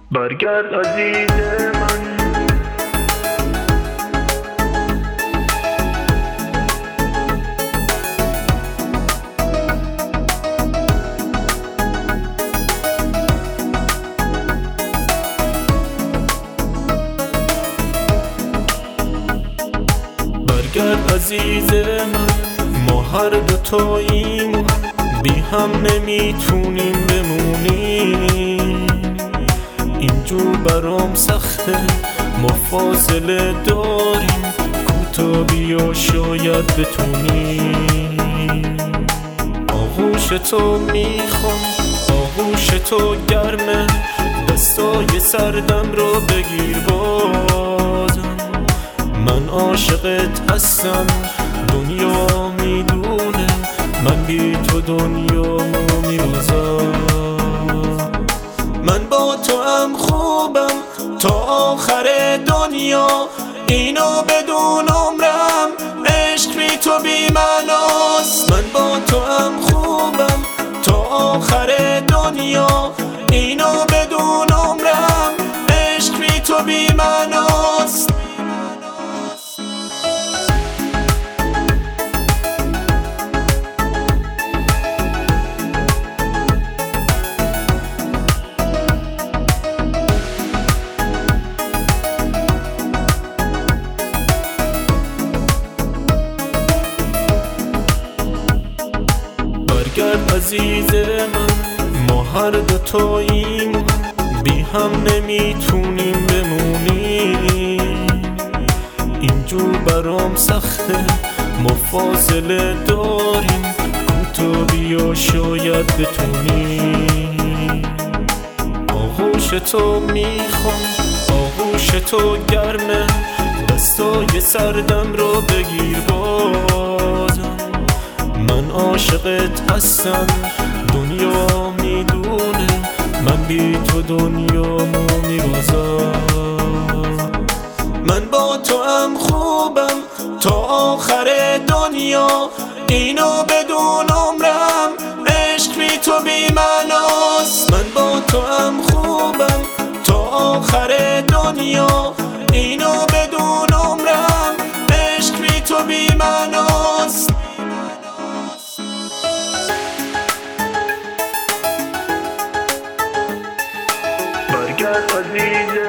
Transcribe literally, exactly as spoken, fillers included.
برگرد عزیز من، برگرد عزیز من. ما هر دوتاییم بی هم نمیتونیم بمونیم، اینجور برام سخته، ما فاصله داریم، کوتا بیا شاید بتونیم. آغوش تو میخوام، آغوش تو گرمه، دستای سردم رو بگیر بازم. من عاشقت هستم، دنیا میدونه من بی تو دنیامو میبازم. من با تو هم خوبم تا آخر دنیا، اینو بدون عمرم، عشق بی تو بی معناست. من با تو هم خوبم تا آخر دنیا، اینو بدون عمرم، عشق بی تو بی معناست. برگرد عزیز من، ما هر دوتاییم بی هم نمیتونیم بمونیم، اینجور برام سخته، ما فاصله داریم، کوتا بیا شاید بتونیم. آغوش تو میخوام، آغوش تو گرمه، دستای سردم رو بگیر بازم. من عاشقت هستم، دنیا میدونه من بی تو دنیامو میبازم. من با تو هم خوبم تا آخر دنیا، اینو بدون عمرم، عشق بی تو بی معناست. من با تو هم خوبم تا آخر دنیا، اینو بدون عمرم، عشق بی تو بی معناست. برگرد عزیز